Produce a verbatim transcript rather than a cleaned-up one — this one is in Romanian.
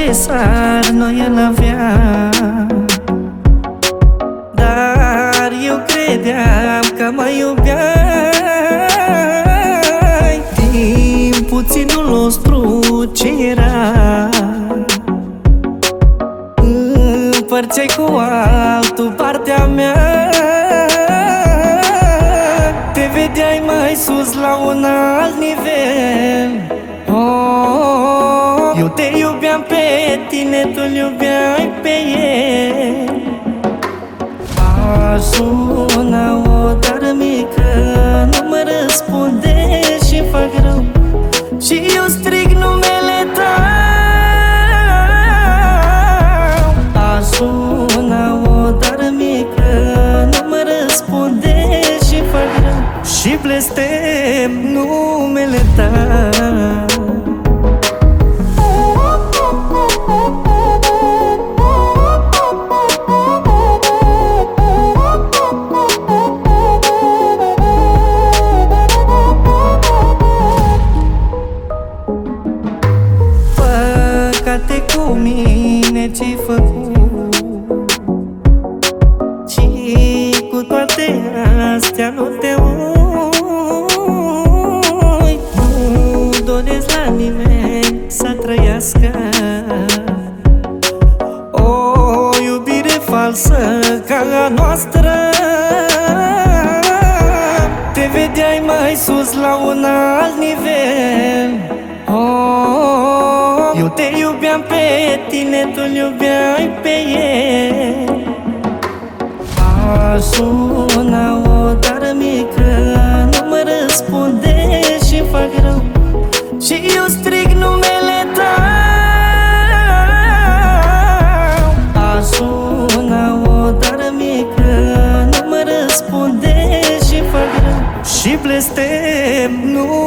necesar noi îl aveam, dar eu credeam că mă iubeai. Din puținul nostru ce era, împărțeai cu altul partea mea. Te vedeai mai sus la un alt nivel. Oh, eu te iubeam pe tine, tu-l iubeai pe el. Aș suna-o, dar mică nu mă răspunde și fac rău, și eu strig numele tău. Aș suna-o, dar mică nu mă răspunde și fac rău, și blestem numele tău. Păcate cu mine ce-ai făcut, și cu toate astea nu te uit. Nu doresc la nimeni să trăiască o iubire falsă ca a noastră. Te vedeai mai sus la un alt nivel. Oh, eu te iubeam pe tine, tu-l iubeai pe el. Aș suna-o, dar mică nu mă răspunde și fac rău, și eu strig numele tău. Aș suna-o, dar mică nu mă răspunde și fac rău, și blestem nu